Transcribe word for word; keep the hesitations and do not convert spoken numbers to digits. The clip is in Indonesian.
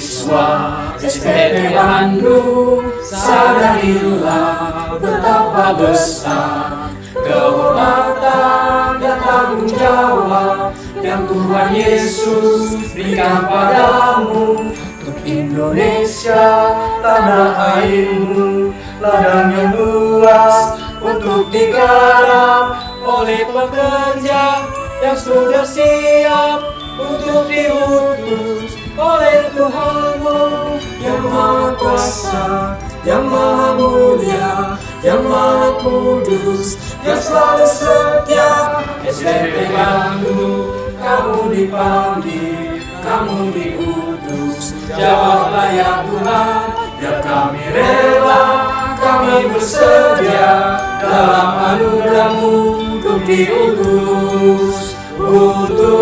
Siswa S P T Bandung, sadarilah betapa besar kehormatan dan tanggung jawab yang Tuhan Yesus berikan padamu. Untuk Indonesia, tanah airmu, ladang yang luas untuk digarap oleh pekerja yang sudah siap untuk diutus oleh Tuhanmu yang Maha Kuasa, yang Maha Mulia, yang Maha Kudus, yang selalu setia. S D P Bandung, kamu dipanggil, kamu diutus. Jawablah ya Tuhan, ya kami rela, kami bersedia dalam anugerah-Mu untuk diutus. Utus